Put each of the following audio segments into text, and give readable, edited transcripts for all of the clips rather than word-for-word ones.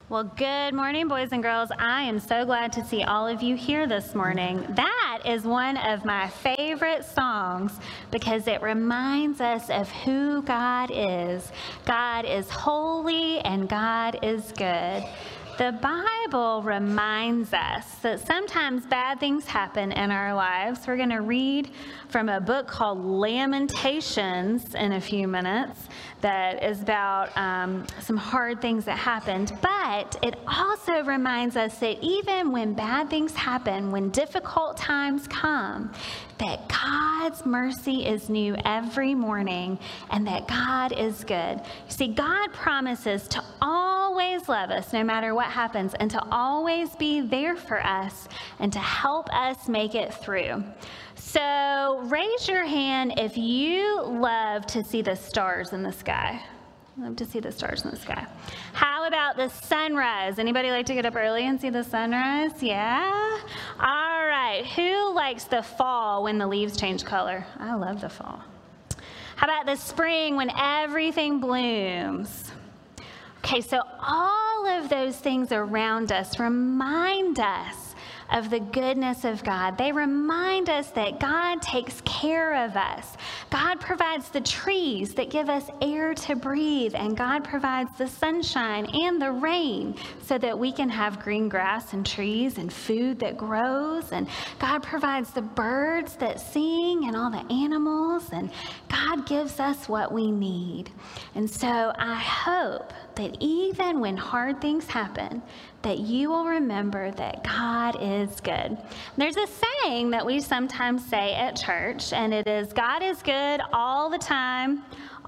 Well, good morning, boys and girls. I am so glad to see all of you here this morning. That is one of my favorite songs because it reminds us of who God is. God is holy and God is good. The Bible reminds us that sometimes bad things happen in our lives. We're going to read from a book called Lamentations in a few minutes that is about some hard things that happened. But it also reminds us that even when bad things happen, when difficult times come, that God's mercy is new every morning and that God is good. You see, God promises to always love us no matter what happens and to always be there for us and to help us make it through. So raise your hand if you love to see the stars in the sky. Love to see the stars in the sky. How about the sunrise? Anybody like to get up early and see the sunrise? Yeah? All right. Who likes the fall when the leaves change color? I love the fall. How about the spring when everything blooms? Okay, so all of those things around us remind us of the goodness of God. They remind us that God takes care of us. God provides the trees that give us air to breathe, and God provides the sunshine and the rain so that we can have green grass and trees and food that grows, and God provides the birds that sing and all the animals, and God gives us what we need. And so I hope that even when hard things happen, that you will remember that God is good. There's a saying that we sometimes say at church, and it is, God is good all the time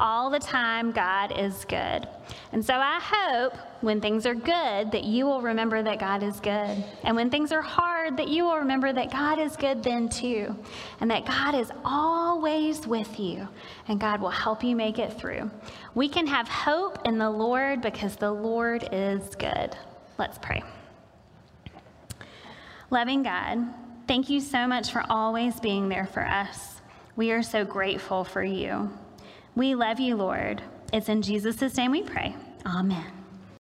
God is good. And so I hope when things are good that you will remember that God is good. And when things are hard that you will remember that God is good then too. And that God is always with you and God will help you make it through. We can have hope in the Lord because the Lord is good. Let's pray. Loving God, thank you so much for always being there for us. We are so grateful for you. We love you, Lord. It's in Jesus' name we pray. Amen.